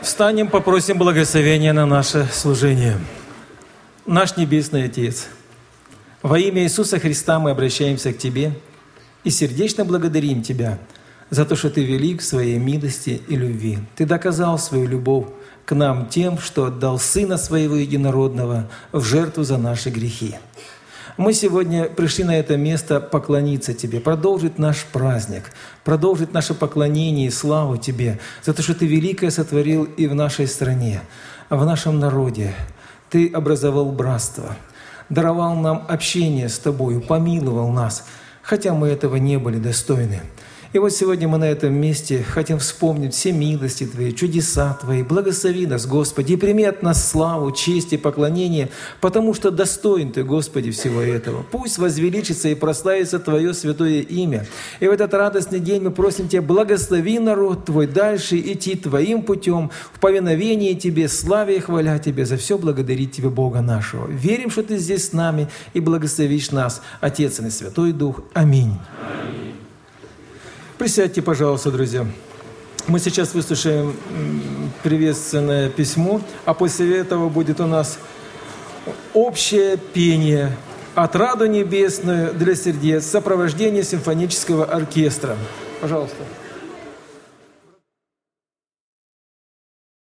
Встанем, попросим благословения на наше служение. Наш Небесный Отец, во имя Иисуса Христа мы обращаемся к Тебе и сердечно благодарим Тебя за то, что Ты велик в Своей милости и любви. Ты доказал свою любовь к нам тем, что отдал Сына Своего Единородного в жертву за наши грехи. Мы сегодня пришли на это место поклониться Тебе, продолжить наш праздник, продолжить наше поклонение и славу Тебе за то, что Ты великое сотворил и в нашей стране, в нашем народе. Ты образовал братство, даровал нам общение с Тобою, помиловал нас, хотя мы этого не были достойны. И вот сегодня мы на этом месте хотим вспомнить все милости Твои, чудеса Твои. Благослови нас, Господи, и прими от нас славу, честь и поклонение, потому что достоин Ты, Господи, всего этого. Пусть возвеличится и прославится Твое святое имя. И в этот радостный день мы просим Тебя, благослови народ Твой дальше идти Твоим путем, в повиновении Тебе, славе и хваля Тебе, за все благодарить Тебе, Бога нашего. Верим, что Ты здесь с нами и благословишь нас, Отец и Святой Дух. Аминь. Присядьте, пожалуйста, друзья. Мы сейчас выслушаем приветственное письмо, а после этого будет у нас общее пение «Отраду небесную для сердец» в сопровождении симфонического оркестра. Пожалуйста.